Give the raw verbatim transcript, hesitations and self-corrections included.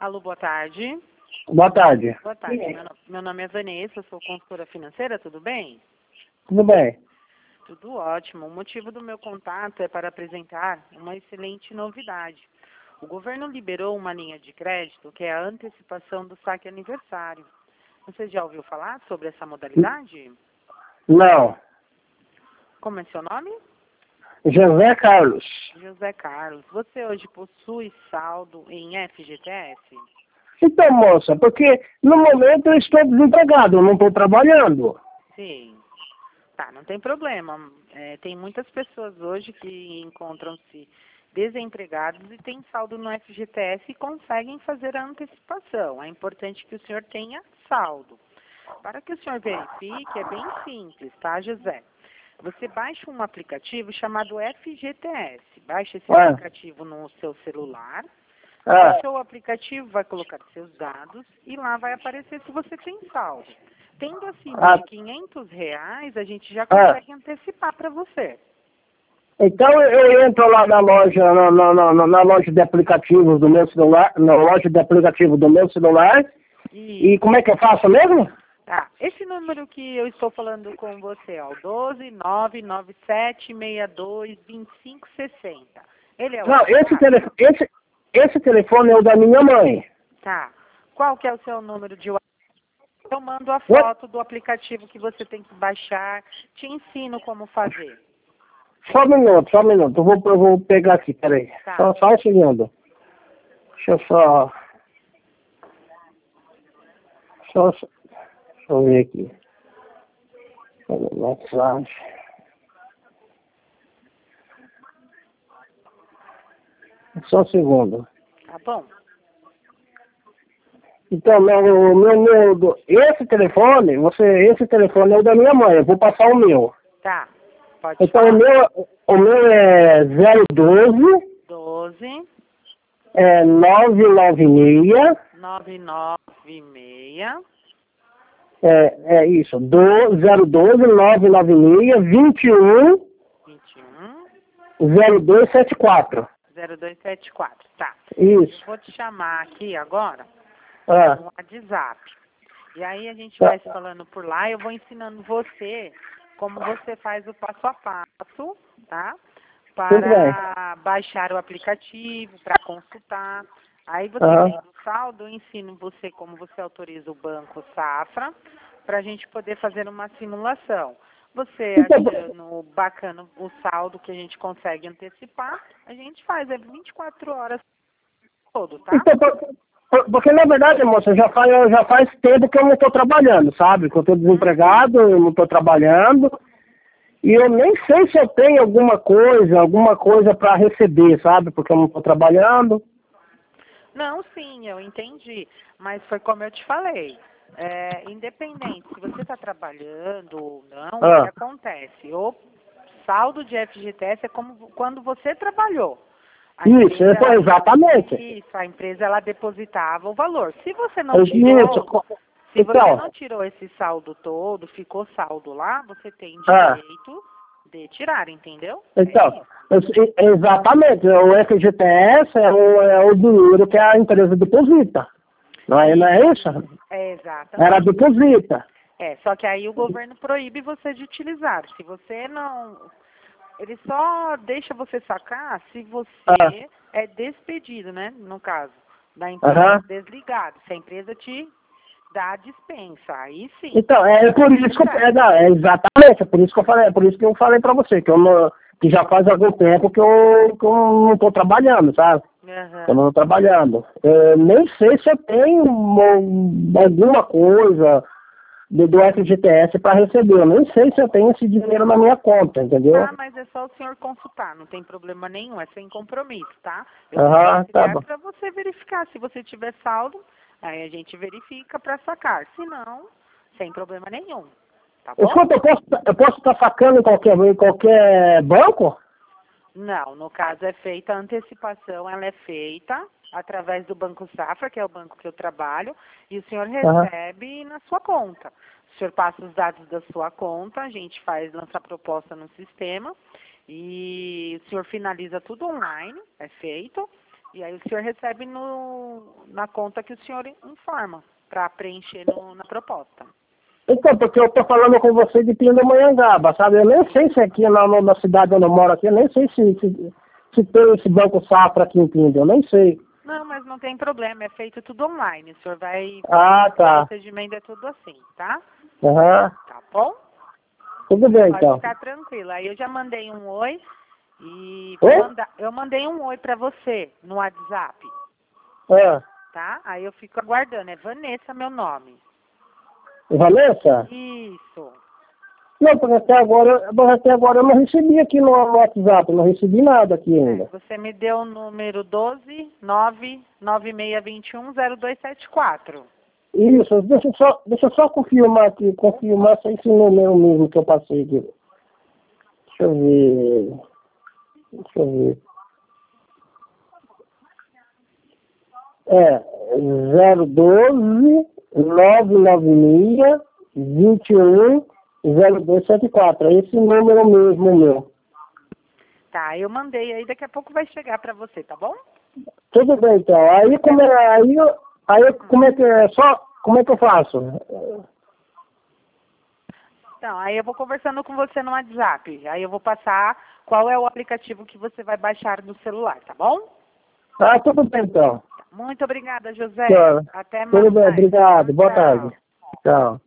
Alô, boa tarde. Boa tarde. Boa tarde. Meu, no- meu nome é Vanessa, sou consultora financeira, tudo bem? Tudo bem? Tudo ótimo. O motivo do meu contato é para apresentar uma excelente novidade. O governo liberou uma linha de crédito que é a antecipação do saque aniversário. Você já ouviu falar sobre essa modalidade? Não. Como é seu nome? José Carlos. José Carlos. Você hoje possui saldo em F G T S? Então, moça, porque no momento eu estou desempregado, eu não estou trabalhando. Sim. Tá, não tem problema. É, tem muitas pessoas hoje que encontram-se desempregados e têm saldo no F G T S e conseguem fazer a antecipação. É importante que o senhor tenha saldo. Para que o senhor verifique, é bem simples, tá, José? Você baixa um aplicativo chamado F G T S. Baixa esse Ah. aplicativo no seu celular. Ah, Baixou o aplicativo, vai colocar seus dados e lá vai aparecer se você tem saldo. Tendo acima Ah. de quinhentos reais, a gente já Ah. consegue antecipar para você. então eu entro lá na loja, na, na, na, na loja de aplicativos do meu celular, na loja de aplicativo do meu celular, E, e como é que eu faço mesmo? tá, esse número que eu estou falando com você, ó, o doze, nove nove sete, seis dois, vinte e cinco, sessenta. Ele é o Não, esse WhatsApp? telefone, esse, esse telefone é o da minha mãe. Tá. Qual que é o seu número de WhatsApp? Eu mando a Oi? foto do aplicativo que você tem que baixar, te ensino como fazer. Só um minuto, só um minuto, eu vou, eu vou pegar aqui, peraí. Tá. Só, só um segundo. Deixa eu só... Só, só deixa eu ver aqui. WhatsApp. Só um segundo. Tá bom? Então, meu, meu, meu, do- esse telefone, você, esse telefone é o da minha mãe, eu vou passar o meu. Tá. Pode Então, falar. o meu, o meu é zero doze, doze, é nove nove seis, nove nove seis, é, é isso, do, zero doze, nove nove seis, vinte e um, vinte e um, zero dois sete quatro. zero dois sete quatro. Tá. Isso. Vou te chamar aqui agora Ah, no WhatsApp. E aí a gente tá. vai se falando por lá. Eu vou ensinando você como você faz o passo a passo, tá? Tudo bem. Para baixar o aplicativo, para consultar. Aí você Aham. tem o saldo, eu ensino você como você autoriza o Banco Safra, para a gente poder fazer uma simulação. Você Então, achando bacana o saldo que a gente consegue antecipar, a gente faz, é vinte e quatro horas todo, tá? Então, por- por- porque na verdade, moça, já faz, já faz tempo que eu não estou trabalhando, sabe? Que eu estou desempregado, eu não estou trabalhando. E eu nem sei se eu tenho alguma coisa, alguma coisa para receber, sabe? Porque eu não estou trabalhando. Não, sim, eu entendi. Mas foi como eu te falei. É, independente se você está trabalhando ou não, o que Ah, acontece? O saldo de F G T S é como quando você trabalhou. A isso, empresa, é, ela, exatamente. isso, a empresa ela depositava o valor. Se você não Isso. tirou, se você Então, não tirou esse saldo todo, ficou saldo lá, você tem ah, direito de tirar, entendeu? então, eu- exatamente, o F G T S é o, é o dinheiro que a empresa deposita. Não é, não é isso? É, exatamente. Ela deposita. É, só que aí o governo proíbe você de utilizar. Se você não... Ele só deixa você sacar se você Ah. é despedido, né? No caso, da empresa, Aham. desligado. Se a empresa te dá a dispensa, aí sim. Então, é por isso que eu, é, não, é exatamente, é por isso que eu falei, é por isso que eu falei pra você, que eu não, que já faz algum tempo que eu, que eu não tô trabalhando, sabe? Aham. Eu não tô trabalhando. Eu nem sei se eu tenho uma- alguma coisa do, do F G T S para receber, eu nem sei se eu tenho esse dinheiro na minha conta, entendeu? Ah, mas é só o senhor consultar, não tem problema nenhum, é sem compromisso, tá? Eu vou Aham, tá auxiliar bom. para você verificar. Se você tiver saldo, aí a gente verifica para sacar. Se não, sem problema nenhum, tá bom? Escuta, eu posso eu posso estar sacando em qualquer, em qualquer banco? Não, no caso é feita a antecipação, ela é feita através do Banco Safra, que é o banco que eu trabalho, e o senhor Aham. recebe na sua conta. O senhor passa os dados da sua conta, a gente faz, lança a proposta no sistema, e o senhor finaliza tudo online, é feito, E aí o senhor recebe no, na conta que o senhor informa, para preencher no, na proposta. Então, porque eu tô falando com você de Pindamonhangaba, sabe? Eu nem sei se aqui na, na cidade onde eu moro aqui, eu nem sei se, se, se tem esse Banco Safra aqui em Pinda, eu nem sei. Não, mas não tem problema, é feito tudo online. O senhor vai... Ah, tá. O procedimento é tudo assim, tá? Aham. Uhum. Tá bom? Tudo bem, Pode então. ficar tranquila. Aí eu já mandei um oi e Oi? vou mandar, eu mandei um oi pra você no WhatsApp, É. tá? Aí eu fico aguardando. É Vanessa meu nome. Vanessa? Isso. Não, porque até agora, mas até agora eu não recebi aqui no, no WhatsApp, não recebi nada aqui ainda. É, você me deu o número doze, nove nove seis dois um, zero dois sete quatro. Isso, deixa eu só, deixa eu só confirmar aqui, confirmar se é esse número mesmo que eu passei aqui. Deixa eu ver. Deixa eu ver. É, zero doze, nove nove seis, vinte e um, zero dois sete quatro. É esse número mesmo meu. Tá, eu mandei aí, daqui a pouco vai chegar pra você, tá bom? Tudo bem, então. Aí como é, aí, eu- aí como é que é, só, como é que eu faço? Então, aí eu vou conversando com você no WhatsApp. Aí eu vou passar qual é o aplicativo que você vai baixar no celular, tá bom? Ah, tudo bem, então. Muito obrigada, José. Tchau. Até mais. Tudo bem, obrigado. Boa Tchau. tarde. Tchau.